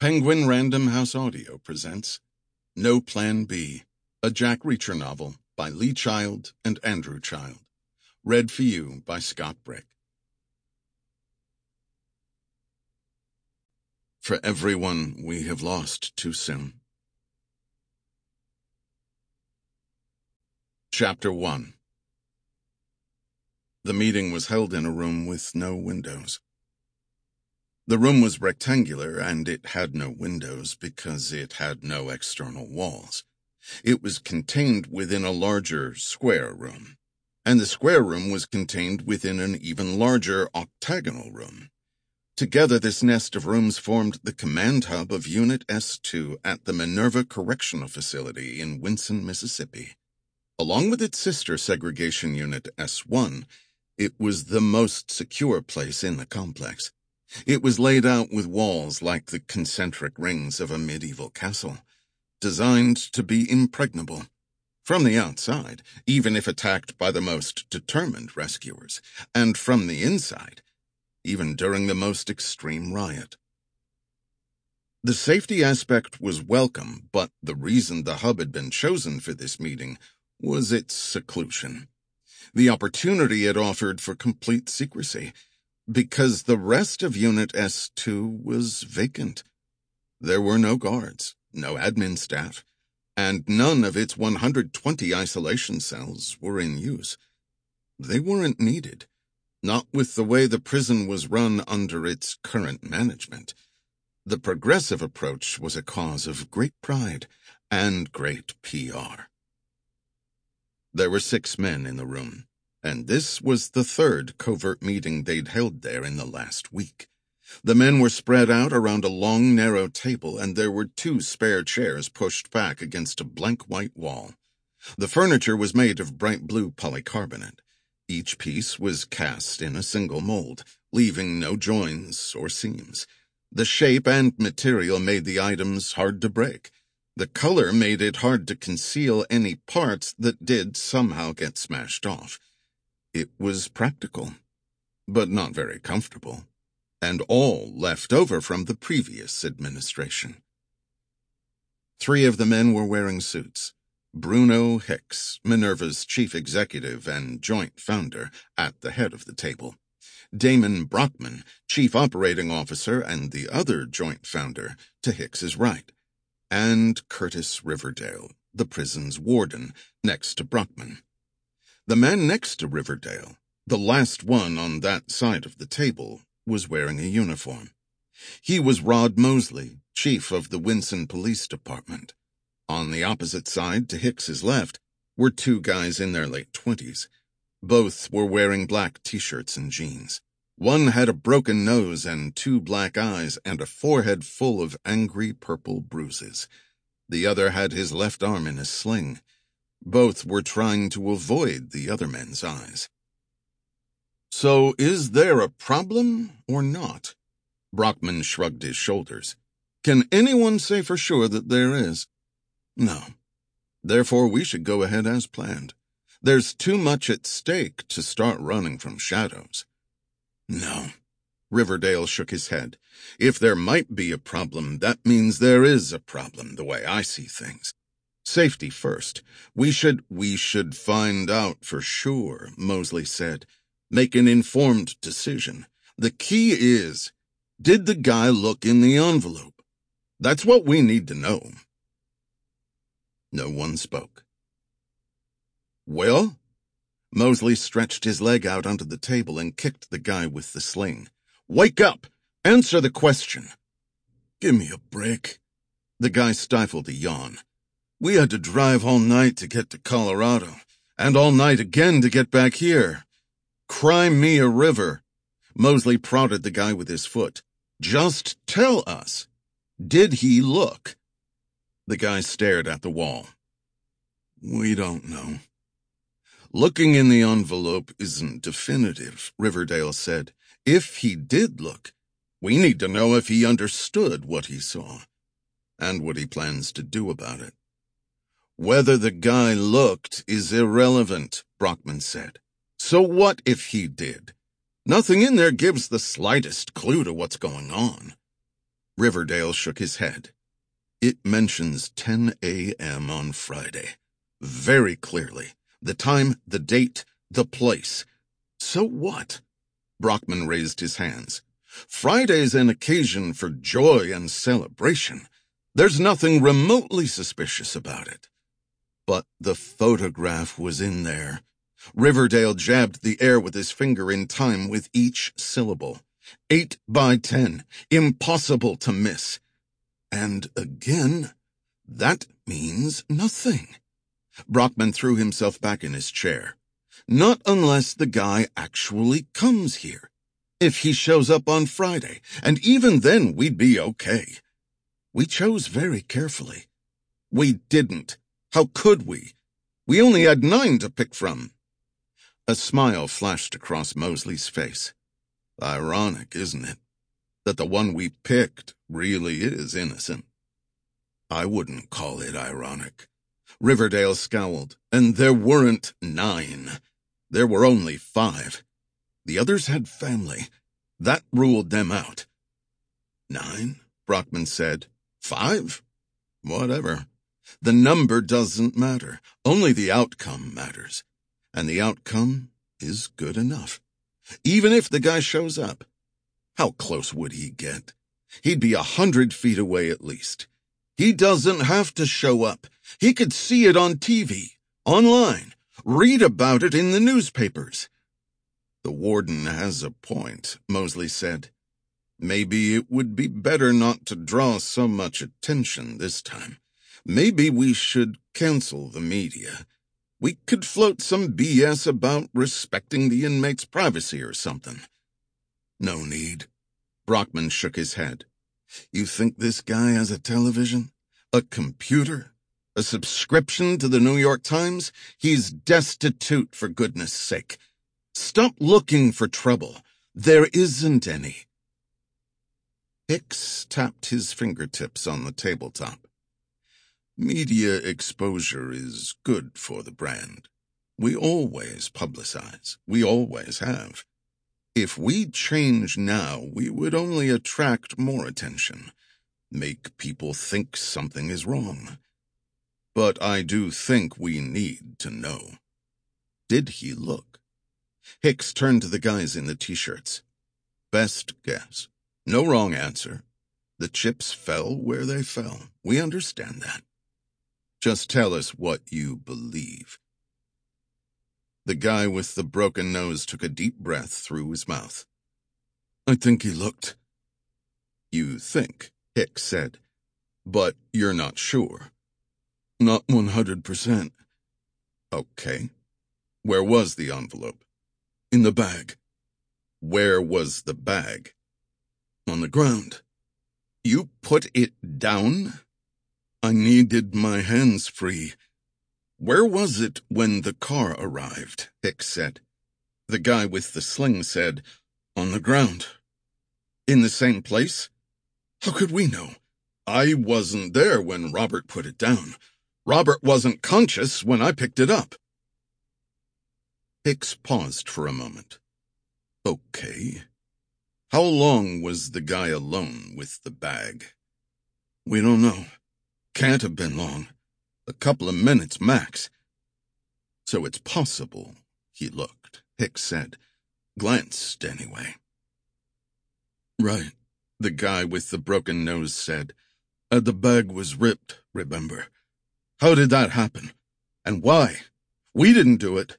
Penguin Random House Audio presents No Plan B, a Jack Reacher novel by Lee Child and Andrew Child. Read for you by Scott Brick. For everyone we have lost too soon. Chapter 1. The meeting was held in a room with no windows. The room was rectangular, and it had no windows because it had no external walls. It was contained within a larger square room, and the square room was contained within an even larger octagonal room. Together, this nest of rooms formed the command hub of Unit S2 at the Minerva Correctional Facility in Winson, Mississippi. Along with its sister segregation unit S1, it was the most secure place in the complex. It was laid out with walls like the concentric rings of a medieval castle, designed to be impregnable from the outside, even if attacked by the most determined rescuers, and from the inside, even during the most extreme riot. The safety aspect was welcome, but the reason the hub had been chosen for this meeting was its seclusion. The opportunity it offered for complete secrecy, because the rest of Unit S2 was vacant. There were no guards, no admin staff, and none of its 120 isolation cells were in use. They weren't needed, not with the way the prison was run under its current management. The progressive approach was a cause of great pride and great PR. There were 6 men in the room, and this was the 3rd covert meeting they'd held there in the last week. The men were spread out around a long, narrow table, and there were 2 spare chairs pushed back against a blank white wall. The furniture was made of bright blue polycarbonate. Each piece was cast in a single mold, leaving no joins or seams. The shape and material made the items hard to break. The color made it hard to conceal any parts that did somehow get smashed off. It was practical, but not very comfortable, and all left over from the previous administration. 3 of the men were wearing suits. Bruno Hicks, Minerva's chief executive and joint founder, at the head of the table. Damon Brockman, chief operating officer and the other joint founder, to Hicks's right. And Curtis Riverdale, the prison's warden, next to Brockman. The man next to Riverdale, the last one on that side of the table, was wearing a uniform. He was Rod Mosley, chief of the Winson Police Department. On the opposite side, to Hicks's left, were 2 guys in their late 20s. Both were wearing black t-shirts and jeans. One had a broken nose and 2 black eyes and a forehead full of angry purple bruises. The other had his left arm in a sling. Both were trying to avoid the other men's eyes. "So is there a problem or not?" Brockman shrugged his shoulders. "Can anyone say for sure that there is?" "No. Therefore we should go ahead as planned. There's too much at stake to start running from shadows." "No." Riverdale shook his head. "If there might be a problem, that means there is a problem, the way I see things. Safety first. We should find out for sure," Mosley said. "Make an informed decision. The key is, did the guy look in the envelope? That's what we need to know." No one spoke. "Well?" Mosley stretched his leg out onto the table and kicked the guy with the sling. "Wake up! Answer the question." "Give me a break." The guy stifled a yawn. "We had to drive all night to get to Colorado, and all night again to get back here. Cry me a river." Mosley prodded the guy with his foot. "Just tell us. Did he look?" The guy stared at the wall. "We don't know." "Looking in the envelope isn't definitive," Riverdale said. "If he did look, we need to know if he understood what he saw, and what he plans to do about it." "Whether the guy looked is irrelevant," Brockman said. "So what if he did? Nothing in there gives the slightest clue to what's going on." Riverdale shook his head. It mentions 10 a.m. on Friday. Very clearly. The time, the date, the place. So what? Brockman raised his hands. Friday's an occasion for joy and celebration. There's nothing remotely suspicious about it. But the photograph was in there. Riverdale jabbed the air with his finger in time with each syllable. 8 by 10. Impossible to miss. And again, that means nothing. Brockman threw himself back in his chair. Not unless the guy actually comes here. If he shows up on Friday, and even then we'd be okay. We chose very carefully. We didn't. How could we? We only had 9 to pick from. A smile flashed across Mosley's face. Ironic, isn't it? That the one we picked really is innocent. I wouldn't call it ironic. Riverdale scowled, and there weren't 9. There were only 5. The others had family. That ruled them out. 9, Brockman said. 5? Whatever. The number doesn't matter. Only the outcome matters. And the outcome is good enough. Even if the guy shows up. How close would he get? He'd be 100 feet away at least. He doesn't have to show up. He could see it on TV, online, read about it in the newspapers. The warden has a point, Mosley said. Maybe it would be better not to draw so much attention this time. Maybe we should cancel the media. We could float some BS about respecting the inmate's privacy or something. No need. Brockman shook his head. You think this guy has a television? A computer? A subscription to the New York Times? He's destitute, for goodness sake. Stop looking for trouble. There isn't any. Hicks tapped his fingertips on the tabletop. Media exposure is good for the brand. We always publicize. We always have. If we change now, we would only attract more attention, make people think something is wrong. But I do think we need to know. Did he look? Hicks turned to the guys in the t-shirts. Best guess. No wrong answer. The chips fell where they fell. We understand that. Just tell us what you believe. The guy with the broken nose took a deep breath through his mouth. I think he looked. You think, Hicks said. But you're not sure. Not 100%. Okay. Where was the envelope? In the bag. Where was the bag? On the ground. You put it down? I needed my hands free. Where was it when the car arrived? Hicks said. The guy with the sling said, on the ground. In the same place? How could we know? I wasn't there when Robert put it down. Robert wasn't conscious when I picked it up. Hicks paused for a moment. Okay. How long was the guy alone with the bag? We don't know. Can't have been long. A couple of minutes max. So it's possible he looked, Hicks said. Glanced, anyway. Right, the guy with the broken nose said. The bag was ripped, remember. How did that happen? And why? We didn't do it.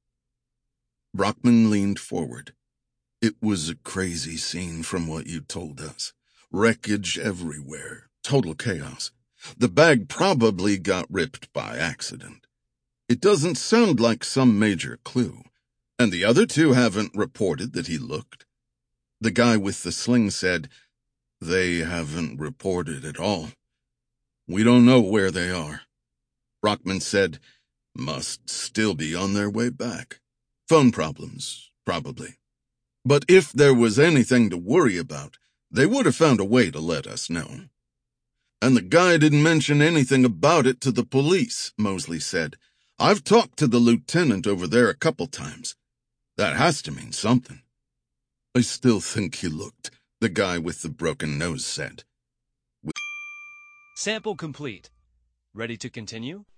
Brockman leaned forward. It was a crazy scene from what you told us. Wreckage everywhere. Total chaos. The bag probably got ripped by accident. It doesn't sound like some major clue. And the other two haven't reported that he looked. The guy with the sling said, they haven't reported at all. We don't know where they are. Brockman said, must still be on their way back. Phone problems, probably. But if there was anything to worry about, they would have found a way to let us know. And the guy didn't mention anything about it to the police, Mosley said. I've talked to the lieutenant over there a couple times. That has to mean something. I still think he looked, the guy with the broken nose said. Sample complete. Ready to continue?